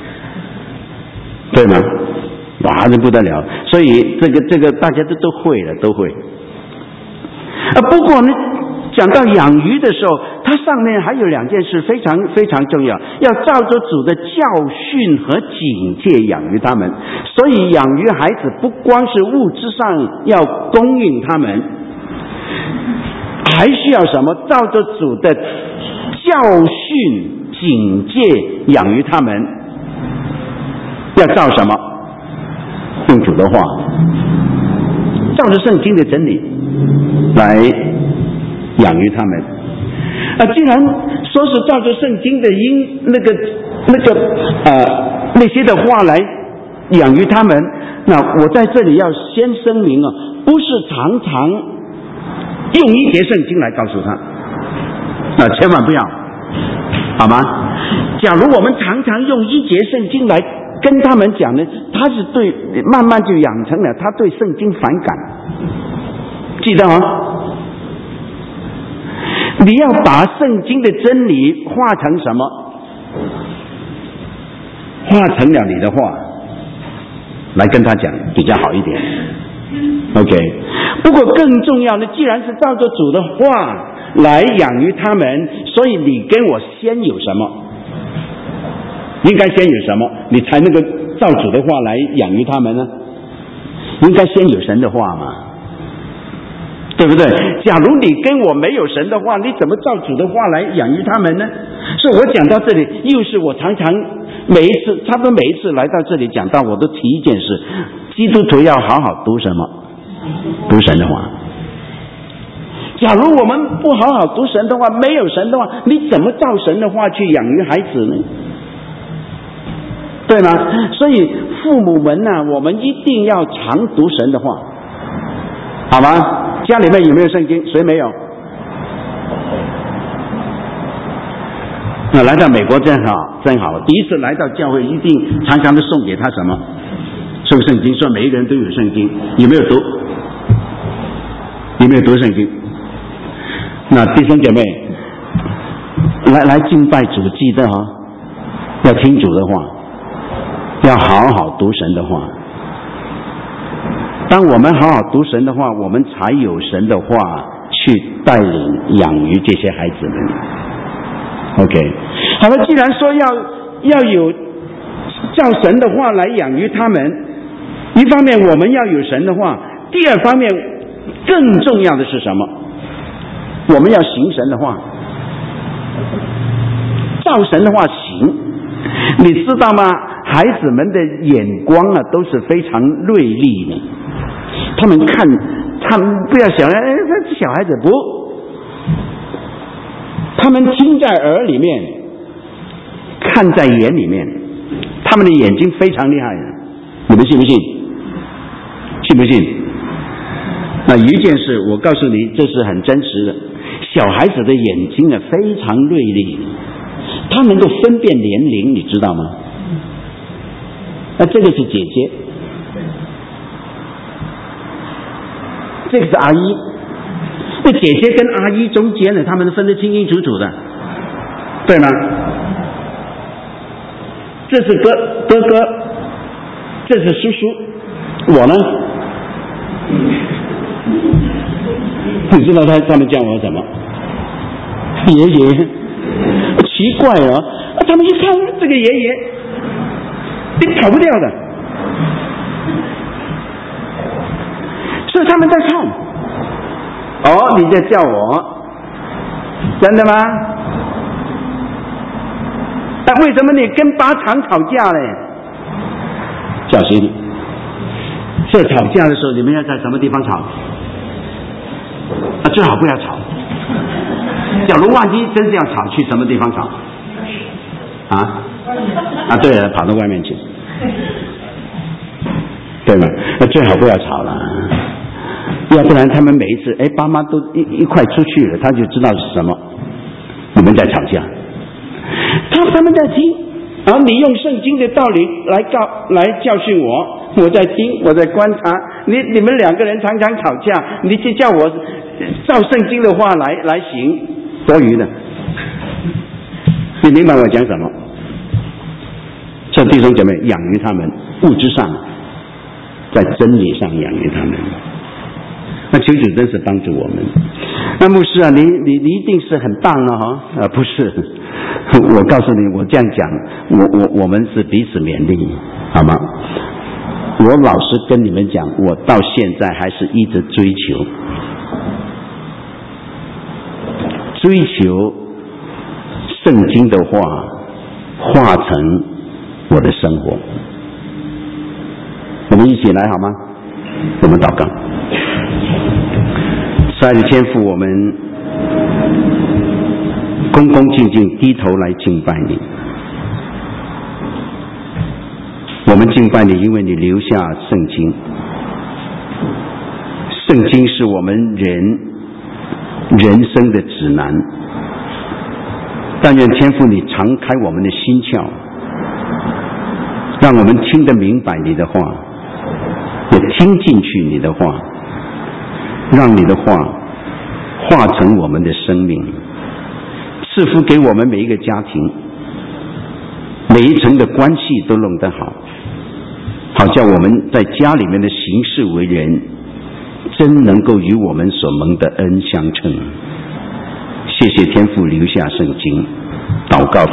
对吗？哇，这不得了！所以这个这个大家都都会了，都会。啊，不过呢，讲到养鱼的时候，它上面还有两件事非常非常重要，要照着主的教训和警戒养育他们。所以养育孩子不光是物质上要供应他们，还需要什么？照着主的教训、警戒养育他们。要照什么？用主的话，照着圣经的真理来养育他们。啊，既然说是照着圣经的音那个那个呃那些的话来养育他们，那我在这里要先声明啊，不是常常用一节圣经来告诉他，那千万不要，好吗？假如我们常常用一节圣经来跟他们讲呢，他是对慢慢就养成了他对圣经反感，记得吗？你要把圣经的真理化成什么？化成了你的话来跟他讲比较好一点。OK， 不过更重要的，既然是照着主的话来养育他们，所以你跟我先有什么？应该先有什么，你才能够照主的话来养育他们呢？应该先有神的话嘛，对不对？假如你跟我没有神的话，你怎么照主的话来养育他们呢？所以我讲到这里，又是我常常每一次，差不多每一次来到这里讲到，我都提一件事：基督徒要好好读什么？读神的话。假如我们不好好读神的话，没有神的话，你怎么照神的话去养育孩子呢？对吗？所以父母们呢、啊，我们一定要常读神的话，好吗？家里面有没有圣经？谁没有？那来到美国真好，真好。第一次来到教会，一定常常的送给他什么？送圣经，说每一个人都有圣经，有没有读？有没有读圣经？那弟兄姐妹，来来敬拜主，记得哈、哦，要听主的话。要好好读神的话。当我们好好读神的话，我们才有神的话去带领养育这些孩子们。OK， 好了，既然说要要有照神的话来养育他们，一方面我们要有神的话，第二方面更重要的是什么？我们要行神的话，照神的话行。你知道吗？孩子们的眼光啊，都是非常锐利的。 他们看，他们不要想，哎，这小孩子不，他们听在耳里面，看在眼里面，他们的眼睛非常厉害的，你们信不信？信不信？那一件事，我告诉你，这是很真实的。小孩子的眼睛呢，非常锐利，他能够分辨年龄，你知道吗？那这个是姐姐，这个是阿姨。那姐姐跟阿姨中间呢，他们分得清清楚楚的，对吗？这是哥哥哥，这是叔叔，我呢？你知道他他们叫我什么？爷爷。奇怪了、哦，他们一看这个爷爷，你跑不掉的，所以他们在看。哦，你在叫我，真的吗？那为什么你跟八常吵架呢？小心，这吵架的时候，你们要在什么地方吵？啊，最好不要吵。假如万一真是要吵，去什么地方吵？啊啊，对了，跑到外面去，对吗？那最好不要吵了，要不然他们每一次，哎，爸妈都一一块出去了，他就知道是什么，你们在吵架，他他们在听，然后你用圣经的道理来告来教训我，我在听，我在观察，你你们两个人常常吵架，你就叫我照圣经的话来来行。多余的，你明白我讲什么？这弟兄姐妹养育他们，物质上，在真理上养育他们。那求主真是帮助我们。那牧师啊，你你你一定是很棒了哈？啊，不是，我告诉你，我这样讲，我我我们是彼此勉励，好吗？我老实跟你们讲，我到现在还是一直追求。追求圣经的话化成我的生活，我们一起来好吗？我们祷告。慈爱的天父，我们恭恭敬敬低头来敬拜你。我们敬拜你，因为你留下圣经。圣经是我们人人生的指南，但愿天父你常开我们的心窍，让我们听得明白你的话，也听进去你的话，让你的话化成我们的生命，赐福给我们每一个家庭，每一层的关系都弄得好，好叫我们在家里面的行事为人真能够与我们所蒙的恩相称。谢谢天父留下圣经，祷告